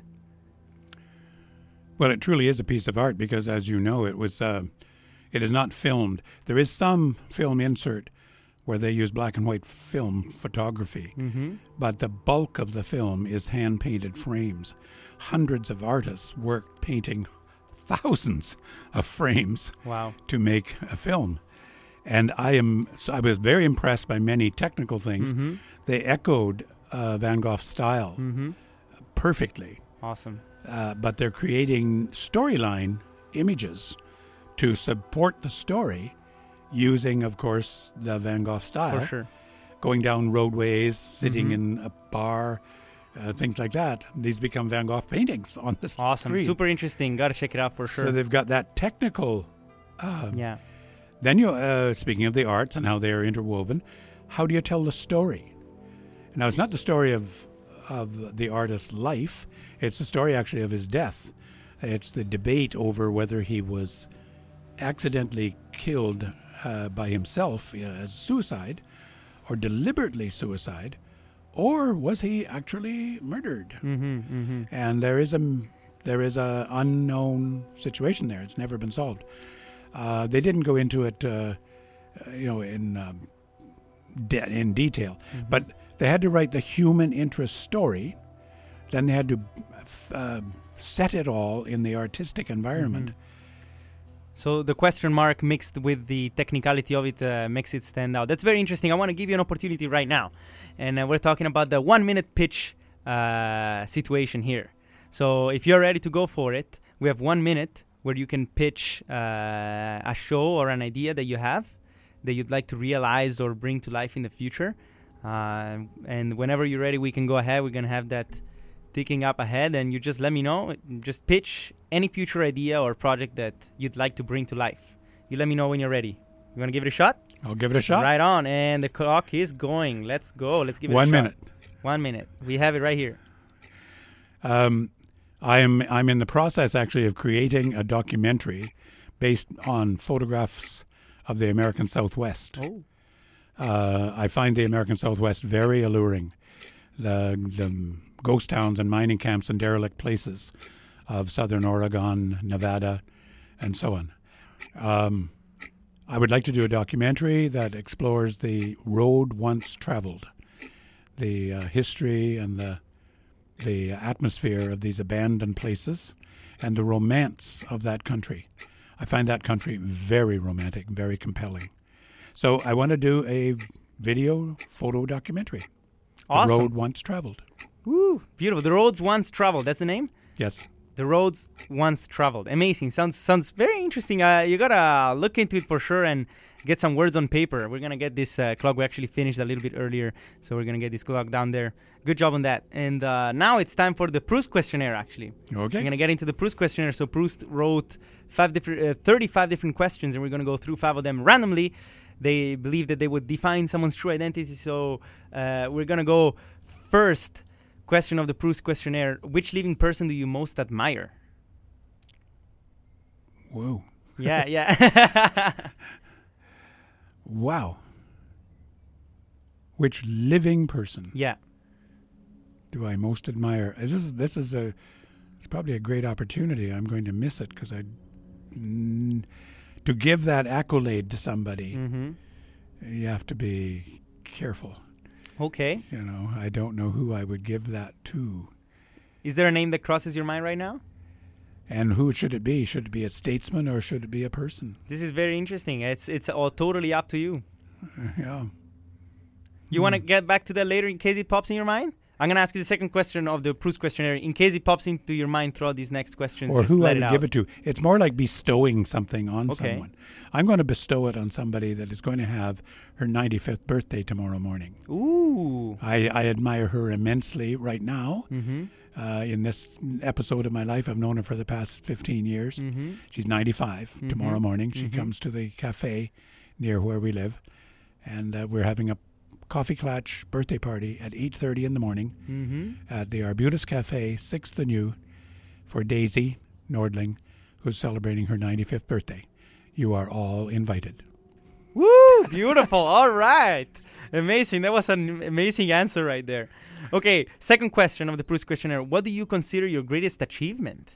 Well, it truly is a piece of art because, as you know, it was uh, it is not filmed. There is some film insert where they use black and white film photography, Mm-hmm. but the bulk of the film is hand-painted frames. Hundreds of artists worked painting thousands of frames Wow. to make a film. And I am so I was very impressed by many technical things. Mm-hmm. They echoed uh, Van Gogh's style Mm-hmm. perfectly. Awesome. Uh, but they're creating storyline images to support the story using, of course, the Van Gogh style. For sure. Going down roadways, sitting Mhm. in a bar, uh, things like that. These become Van Gogh paintings on the Awesome. screen. Super interesting. Got to check it out for sure. So they've got that technical. Uh, yeah. Then you, uh, speaking of the arts and how they are interwoven, how do you tell the story? Now, it's not the story of of the artist's life. It's the story actually of his death. It's the debate over whether he was accidentally killed uh, by himself uh, as suicide, or deliberately suicide, or was he actually murdered? Mm-hmm, mm-hmm. And there is a there is a unknown situation there. It's never been solved. Uh, they didn't go into it, uh, you know, in um, de- in detail, mm-hmm. but they had to write the human interest story. Then they had to uh, set it all in the artistic environment. Mm-hmm. So the question mark mixed with the technicality of it uh, makes it stand out. That's very interesting. I want to give you an opportunity right now. And uh, we're talking about the one-minute pitch uh, situation here. So if you're ready to go for it, we have one minute where you can pitch uh, a show or an idea that you have that you'd like to realize or bring to life in the future. Uh, and whenever you're ready, we can go ahead. We're going to have that ticking up ahead, and you just let me know. Just pitch any future idea or project that you'd like to bring to life. You let me know when you're ready. You want to give it a shot? I'll give it a shot. Right on. And the clock is going. Let's go. Let's give it One a shot. minute. One minute. We have it right here. Um, I'm I'm in the process actually of creating a documentary based on photographs of the American Southwest. Oh. Uh, I find the American Southwest very alluring. The the ghost towns and mining camps and derelict places of southern Oregon, Nevada, and so on. Um, I would like to do a documentary that explores the road once traveled, the uh, history and the the atmosphere of these abandoned places, and the romance of that country. I find that country very romantic, very compelling. So I want to do a video photo documentary. Awesome. The road once traveled. Woo, beautiful. The roads once traveled. That's the name? Yes. The roads once traveled. Amazing. Sounds sounds very interesting. Uh, you gotta look into it for sure and get some words on paper. We're gonna get this uh, clock. We actually finished a little bit earlier, so we're gonna get this clock down there. Good job on that. And uh, now it's time for the Proust questionnaire. Actually, okay. We're gonna get into the Proust questionnaire. So Proust wrote five different, uh, thirty-five different questions, and we're gonna go through five of them randomly. They believe that they would define someone's true identity. So uh, we're gonna go first. Question of the Proust questionnaire: which living person do you most admire? Whoa. Yeah, yeah. Wow. Which living person Yeah. do I most admire? This is this is a it's probably a great opportunity. I'm going to miss it because I mm, to give that accolade to somebody. Mm-hmm. You have to be careful. Okay. You know, I don't know who I would give that to. Is there a name that crosses your mind right now? And who should it be? Should it be a statesman or should it be a person? This is very interesting. It's it's all totally up to you. Uh, yeah. You Hmm. want to get back to that later in case it pops in your mind? I'm going to ask you the second question of the Proust questionnaire. In case it pops into your mind throughout these next questions, Or just who let I it would out. give it to. It's more like bestowing something on Okay. someone. I'm going to bestow it on somebody that is going to have her ninety-fifth birthday tomorrow morning. Ooh. I, I admire her immensely right now. Mm-hmm. Uh, in this episode of my life, I've known her for the past fifteen years. Mm-hmm. She's ninety-five. Tomorrow morning, she Mhm. comes to the cafe near where we live, and uh, we're having a coffee clutch birthday party at eight thirty in the morning Mm-hmm. at the Arbutus Cafe, sixth Avenue, for Daisy Nordling, who's celebrating her ninety-fifth birthday. You are all invited. Woo! Beautiful. All right. Amazing. That was an amazing answer right there. Okay, second question of the Proust questionnaire. What do you consider your greatest achievement?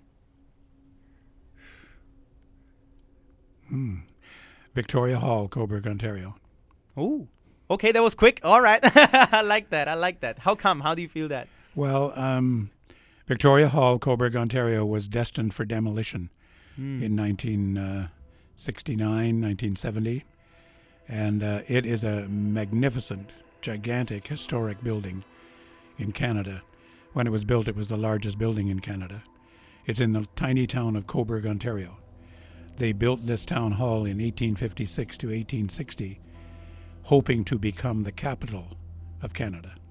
Hmm. Victoria Hall, Coburg, Ontario. Ooh. Okay, that was quick. All right. I like that. I like that. How come? How do you feel that? Well, um, Victoria Hall, Coburg, Ontario was destined for demolition Mm. in nineteen sixty-nine, nineteen seventy. And uh, it is a magnificent, gigantic, historic building in Canada. When it was built, it was the largest building in Canada. It's in the tiny town of Coburg, Ontario. They built this town hall in eighteen fifty-six to eighteen sixty, hoping to become the capital of Canada.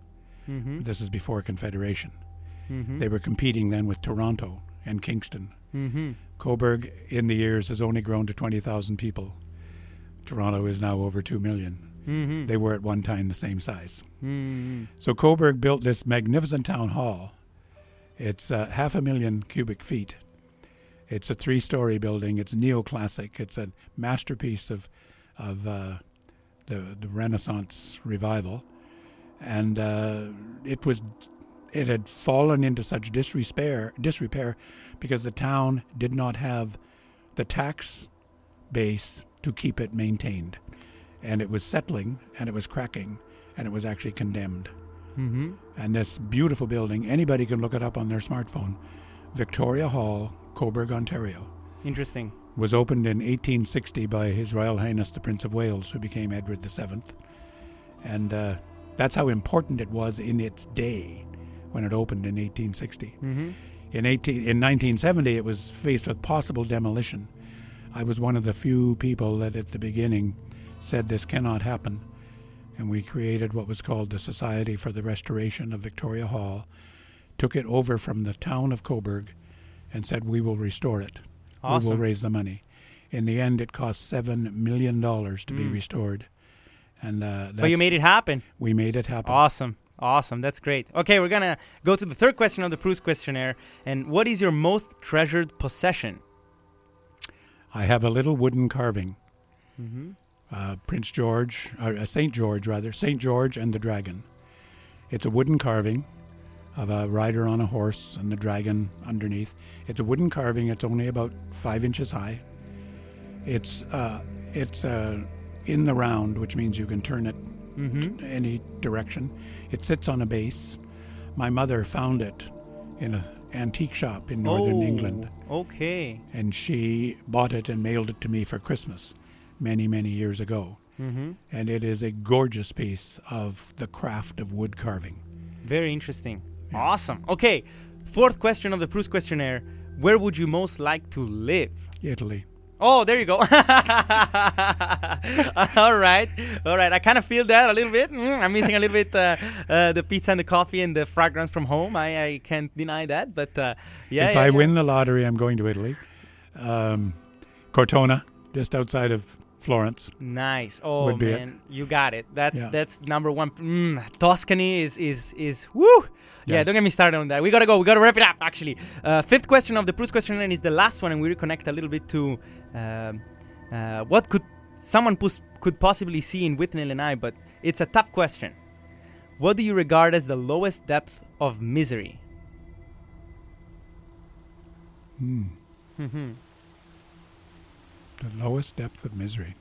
Mm-hmm. This is before Confederation. Mm-hmm. They were competing then with Toronto and Kingston. Mm-hmm. Cobourg, in the years, has only grown to twenty thousand people. Toronto is now over two million. Mm-hmm. They were at one time the same size. Mm-hmm. So Cobourg built this magnificent town hall. It's uh, half a million cubic feet. It's a three-story building. It's neoclassic. It's a masterpiece of of uh, the the Renaissance revival, and uh, it was it had fallen into such disrepair disrepair because the town did not have the tax base to keep it maintained, and it was settling and it was cracking, and it was actually condemned. Mm-hmm. And this beautiful building, anybody can look it up on their smartphone, Victoria Hall, Cobourg, Ontario, Interesting. was opened in eighteen sixty by His Royal Highness the Prince of Wales, who became Edward the Seventh. And uh, that's how important it was in its day when it opened in eighteen sixty. Mm-hmm. In, eighteen, in nineteen seventy, it was faced with possible demolition. I was one of the few people that at the beginning said this cannot happen. And we created what was called the Society for the Restoration of Victoria Hall, took it over from the town of Cobourg, and said, we will restore it. Awesome. We will raise the money. In the end, it cost seven million dollars to Mm. be restored. And uh, But you that's- made it happen. We made it happen. Awesome. Awesome. That's great. Okay, we're going to go to the third question of the Proust questionnaire. And what is your most treasured possession? I have a little wooden carving. Mm-hmm. Uh, Prince George, or uh, Saint George rather, Saint George and the Dragon. It's a wooden carving of a rider on a horse and the dragon underneath. It's a wooden carving. It's only about five inches high. It's uh, it's uh, in the round, which means you can turn it Mm-hmm. t- any direction. It sits on a base. My mother found it in an antique shop in northern Oh, England, Okay. and she bought it and mailed it to me for Christmas many, many years ago. Mm-hmm. And it is a gorgeous piece of the craft of wood carving. Very interesting. Awesome. Okay, fourth question of the Proust questionnaire. Where would you most like to live? Italy. Oh, there you go. All right. All right. I kind of feel that a little bit. Mm, I'm missing a little bit uh, uh, the pizza and the coffee and the fragrance from home. I, I can't deny that. But uh, yeah. if yeah, I yeah. win the lottery, I'm going to Italy. Um, Cortona, just outside of Florence. Nice. Oh, would be it. man. You got it. That's Yeah. that's number one. Mm, Tuscany is, is, is woo. Yeah, Yes. don't get me started on that. We gotta go. We gotta wrap it up, actually. Uh, fifth question of the Proust questionnaire is the last one, and we reconnect a little bit to um, uh, what could someone pos- could possibly see in Withnail and I, but it's a tough question. What do you regard as the lowest depth of misery? Hmm. Mm-hmm. The lowest depth of misery.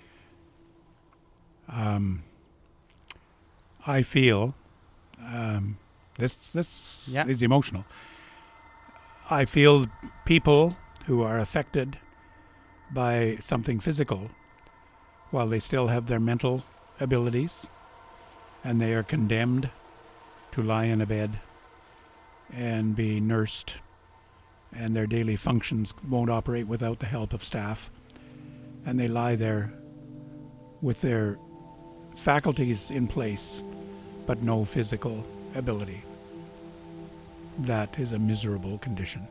Um, I feel um, this. This Yeah. is emotional. I feel people who are affected by something physical, while they still have their mental abilities, and they are condemned to lie in a bed and be nursed, and their daily functions won't operate without the help of staff, and they lie there with their faculties in place but no physical ability. That is a miserable condition.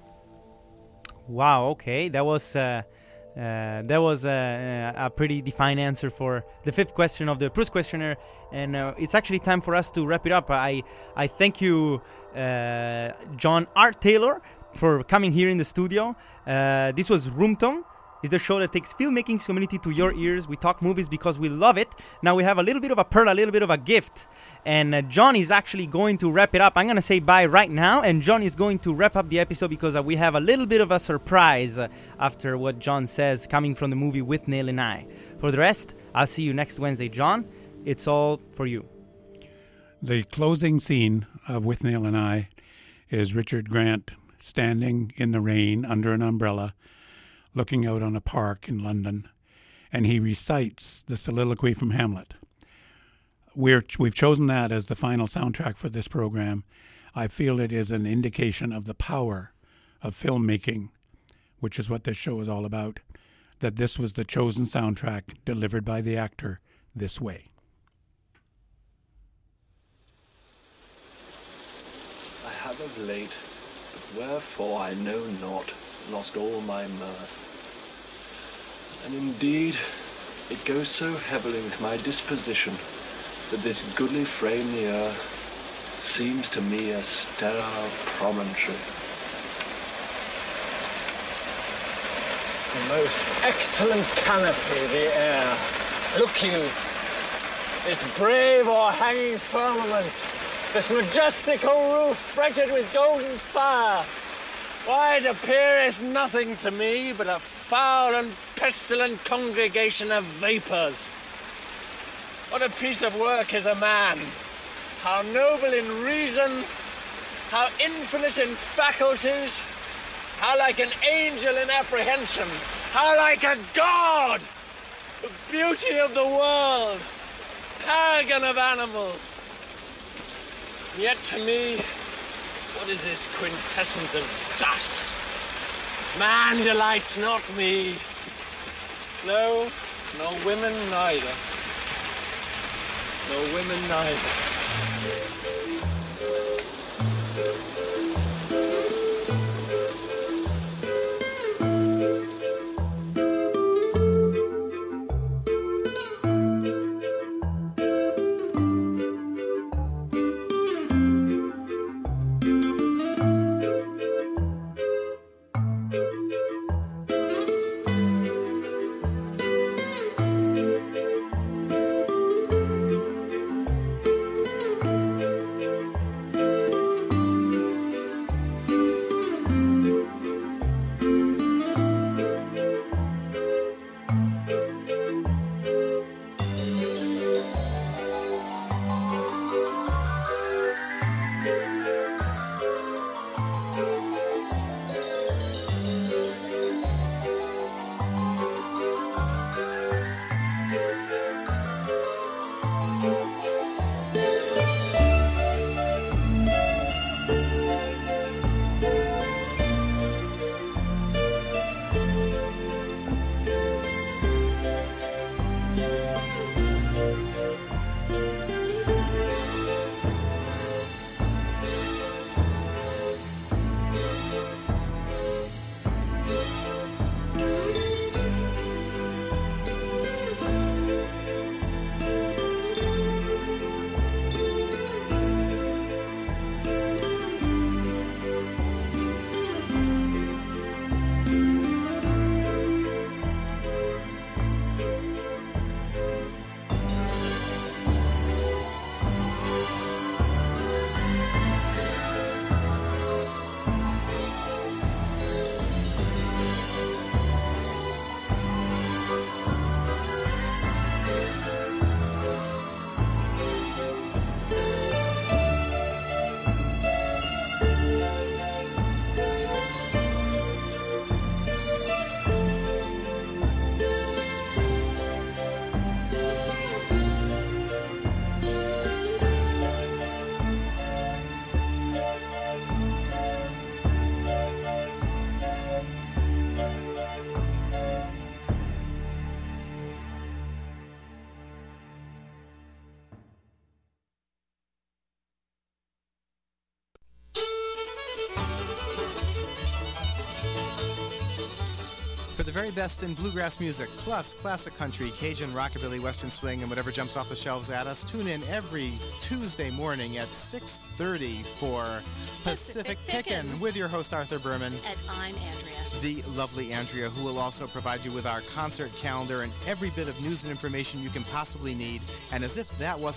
Wow. Okay, that was uh, uh, that was a, a pretty defined answer for the fifth question of the Proust questionnaire, and uh, it's actually time for us to wrap it up. I I thank you, uh, John R. Taylor, for coming here in the studio. Uh, this was Room Tone. It's the show that takes filmmaking community to your ears. We talk movies because we love it. Now we have a little bit of a pearl, a little bit of a gift. And uh, John is actually going to wrap it up. I'm going to say bye right now. And John is going to wrap up the episode because uh, we have a little bit of a surprise uh, after what John says coming from the movie Withnail and I. For the rest, I'll see you next Wednesday. John, it's all for you. The closing scene of Withnail and I is Richard Grant standing in the rain under an umbrella, looking out on a park in London, and he recites the soliloquy from Hamlet. We're, we've chosen that as the final soundtrack for this program. I feel it is an indication of the power of filmmaking, which is what this show is all about, that this was the chosen soundtrack delivered by the actor this way. have of late, but wherefore I know not, lost all my mirth. And indeed, it goes so heavily with my disposition that this goodly frame the earth seems to me a sterile promontory. It's the most excellent canopy, the air. Look you, this brave o'erhanging firmament, this majestical roof fretted with golden fire. Why, it appeareth nothing to me but a foul and pestilent congregation of vapours. What a piece of work is a man! How noble in reason, how infinite in faculties, how like an angel in apprehension, how like a god! The beauty of the world, paragon of animals. Yet to me, what is this quintessence of dust? Man delights not me. No, nor women neither. Nor women neither. For the very best in bluegrass music, plus classic country, Cajun, rockabilly, western swing, and whatever jumps off the shelves at us, tune in every Tuesday morning at six thirty for Pacific, Pacific Pickin' Pickin' with your host, Arthur Berman. And I'm Andrea. The lovely Andrea, who will also provide you with our concert calendar and every bit of news and information you can possibly need. And as if that wasn't